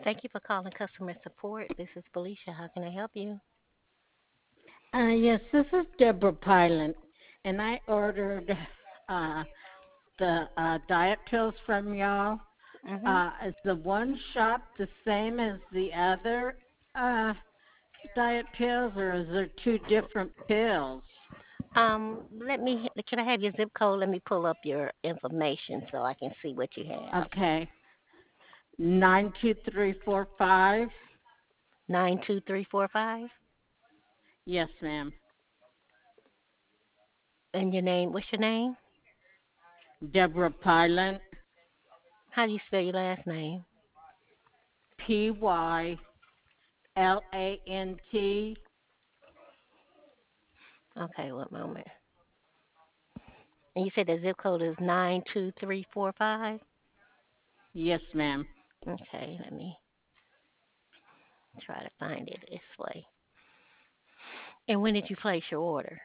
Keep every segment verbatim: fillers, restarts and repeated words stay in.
Thank you for calling customer support. This is Felicia. How can I help you? Uh, yes, this is Deborah Pilot, and I ordered uh, the uh, diet pills from y'all. Mhm. Uh, is the one shot the same as the other uh, diet pills, or is there two different pills? Um, let me. Can I have your zip code? Let me pull up your information so I can see what you have. Okay, nine two three four five. Nine two three four five. Yes, ma'am. And your name? What's your name? Deborah Pilot, How do you spell your last name? P Y L A N T. Okay, one moment. And you said the zip code is nine two three four five. Yes, ma'am. Okay, let me try to find it this way. And when did you place your order?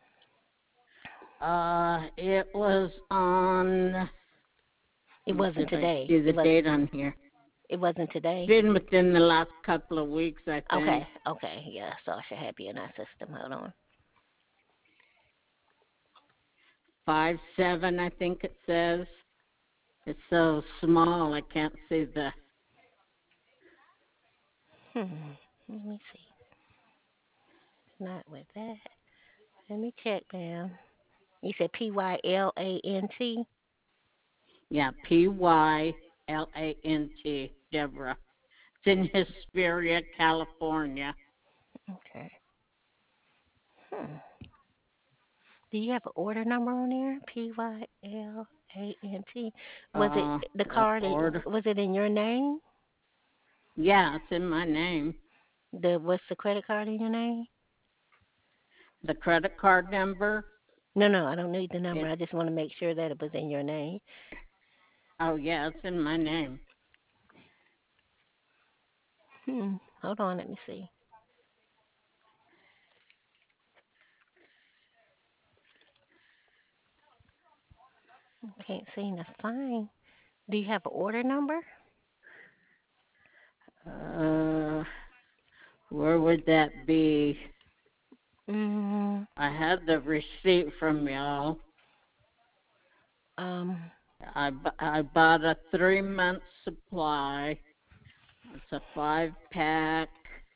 Uh, it was on. Let It me see wasn't if I today. see It the was. date on here. It wasn't It's today. been within the last couple of weeks, I think. Okay. Okay. Yeah. So I should have you in our system. Hold on. Five seven, I think it says. It's so small, I can't see the. Hmm. Let me see. Not with that. Let me check, ma'am. You said P Y L A N T? Yeah, P Y L A N T, Deborah. It's in Hesperia, California. Okay. Hmm. Do you have an order number on there? P Y L A N T. Was it Uh, the the card? order. Was it in your name? Yeah, it's in my name. The what's the credit card in your name? The credit card number. No, no, I don't need the number. It. I just want to make sure that it was in your name. Oh yeah, it's in my name. Hmm. Hold on. Let me see. Can't seem to find. Do you have an order number? Uh, where would that be? Mm, I had the receipt from y'all. um, I, bu- I bought a three month supply. It's a five pack.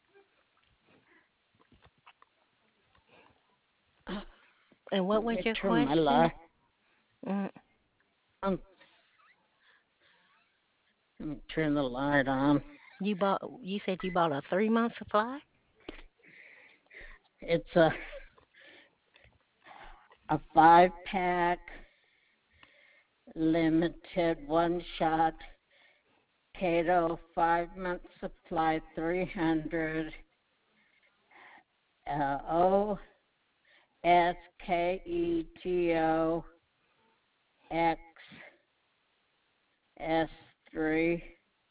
and what Let was me your turn my question? light. Mm, Um, let me turn the light on. you bought. You said you bought a three month supply. It's a a five pack limited one shot keto five month supply three hundred uh, O S K E T O X S three.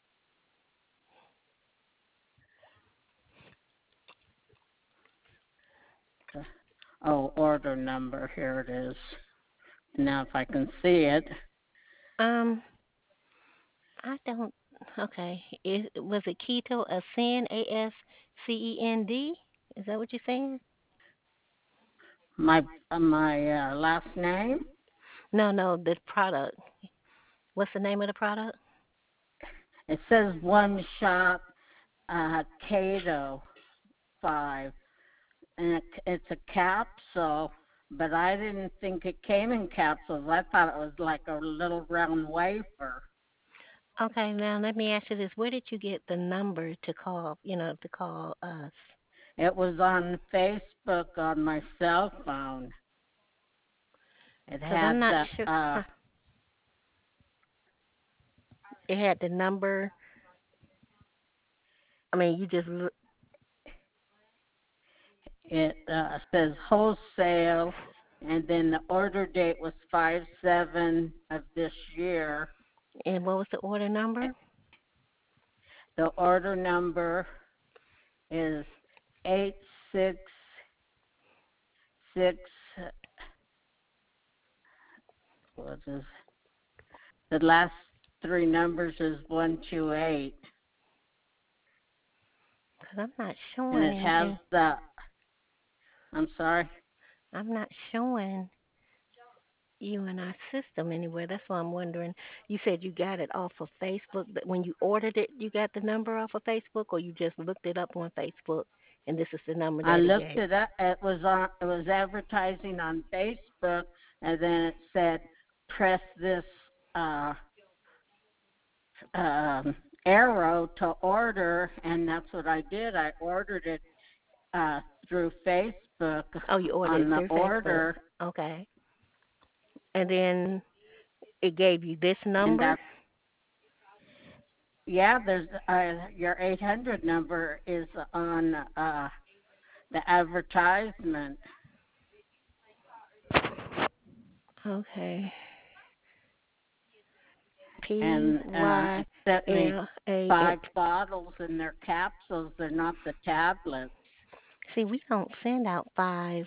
Oh, order number. Here it is. Now, if I can see it, Um, I don't. Okay. Is was it keto ascend? A S C E N D? Is that what you're saying? my uh, my uh, last name. No, no, the product. What's the name of the product? It says one shot uh, keto five, and it, it's a capsule. But I didn't think it came in capsules. I thought it was like a little round wafer. Okay, now let me ask you this: where did you get the number to call? You know, to call us? It was on Facebook on my cell phone. It Because I'm had not the sure. uh, Huh. It had the number. I mean, you just look. it uh, says wholesale, and then the order date was five seven of this year. And what was the order number? The order number is eight six six. What is the last three numbers is one two eight. Cause I'm not and showing it has anything. the. I'm sorry. I'm not showing you in our system anywhere. That's why I'm wondering. You said you got it off of Facebook. But when you ordered it, you got the number off of Facebook, or you just looked it up on Facebook, and this is the number I that it looked gave. it up. It was on. It was advertising on Facebook, and then it said, "Press this uh, um, arrow to order," and that's what I did. I ordered it uh, through Facebook Oh, you ordered on it the through Facebook. order, Okay. And then it gave you this and number. that's yeah. There's uh, your eight hundred number is on uh, the advertisement, Okay. P and uh, Y it sent me L A N. five bottles in their capsules. They're not the tablets. See, we don't send out five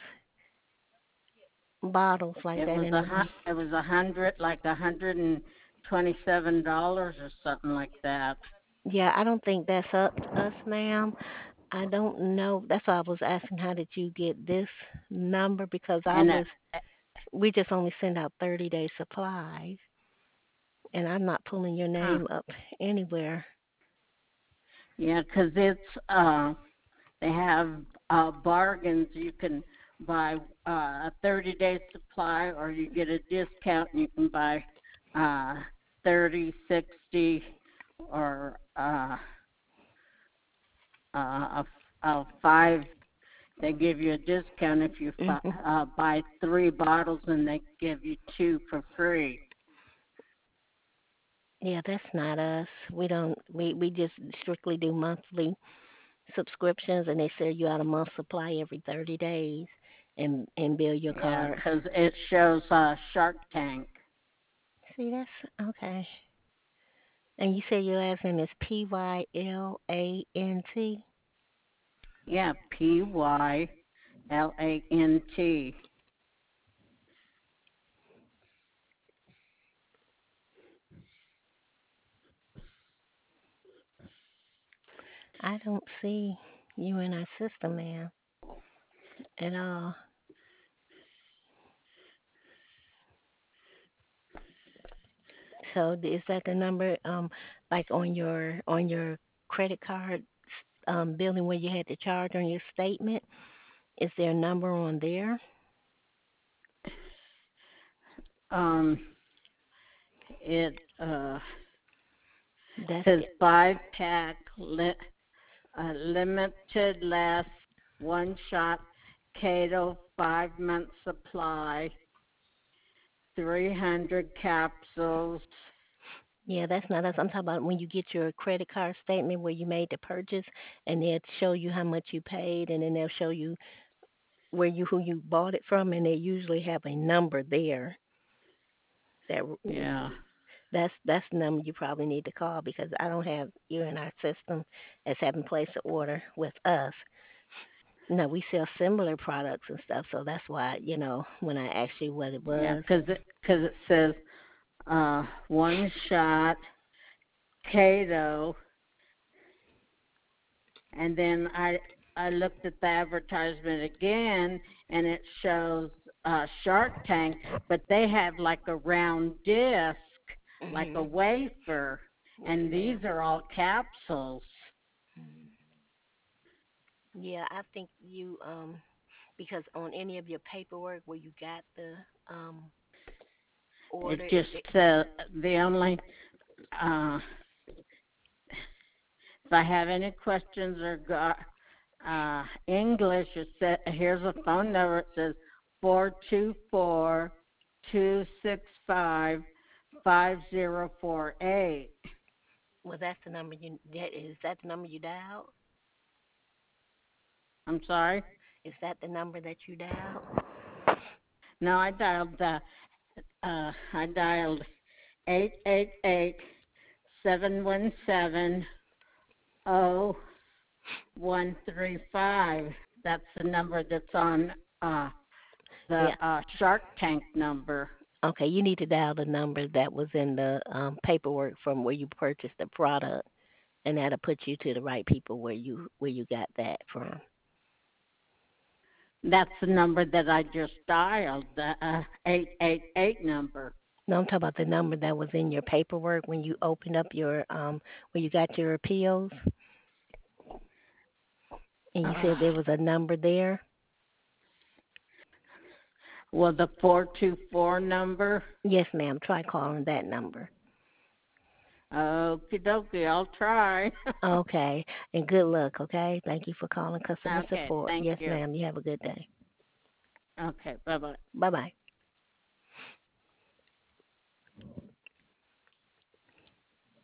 bottles like It that was a anymore. hu- it was a hundred like a hundred and twenty seven dollars or something like that. Yeah, I don't think that's up to us, ma'am. I don't know. That's why I was asking how did you get this number because I And it, was we just only send out thirty day supplies and I'm not pulling your huh? name up anywhere. Yeah, 'cause it's uh they have uh bargains. You can buy uh, a thirty day supply, or you get a discount and you can buy uh thirty, sixty, or uh, uh a, a five. They give you a discount if you fi- Mhm. uh, buy three bottles, and they give you two for free. Yeah, that's not us. We don't we we just strictly do monthly subscriptions and they sell you out a month supply every thirty days and and bill your Yeah, card. 'cause it shows uh, Shark Tank. See, that's okay. And you say your last name is P Y L A N T? Yeah, P Y L A N T. I don't see you in our system, ma'am, at all. So is that the number, um, like on your on your credit card um, billing where you had to charge on your statement? Is there a number on there? Um, it uh That's says it. five pack li- uh, limited last one shot Cato five month supply, three hundred capsules. Yeah, that's not us. I'm talking about when you get your credit card statement where you made the purchase, and they'll show you how much you paid, and then they'll show you where you who you bought it from, and they usually have a number there. That Yeah, that's that's the number you probably need to call because I don't have you in our system as having placed an order with us. No, we sell similar products and stuff, so that's why you know when I asked you what it yeah, was. because it because it says uh one shot Cato, and then I I looked at the advertisement again, and it shows uh, Shark Tank, but they have like a round disc, like a Mhm. wafer, Yes, and these ma'am. are all capsules. Yeah, I think you um because on any of your paperwork where you got the um It order, it, just it uh, the only uh, if I have any questions or got uh, English, it says, here's a phone number. It says four two four two six five five zero four eight. well that's the number you that is that the number you dialed? I'm sorry. Is that the number that you dialed? No, I dialed the uh, I dialed eight eight eight seven one seven oh one three five. That's the number that's on uh, the Yeah. uh, Shark Tank number. Okay, you need to dial the number that was in the um paperwork from where you purchased the product. and that'll put you to the right people where you where you got that from. That's the number that I just dialed, the uh, eight eight eight number. No, I'm talking about the number that was in your paperwork when you opened up your um when you got your appeals, and you said Uh, there was a number there. well, the four two four number. Yes, ma'am. Try calling that number. Okie dokie, I'll try. Okay, and good luck. Okay, thank you for calling customer Okay, support. thank Yes, you. ma'am. You have a good day. Okay, bye bye. Bye bye.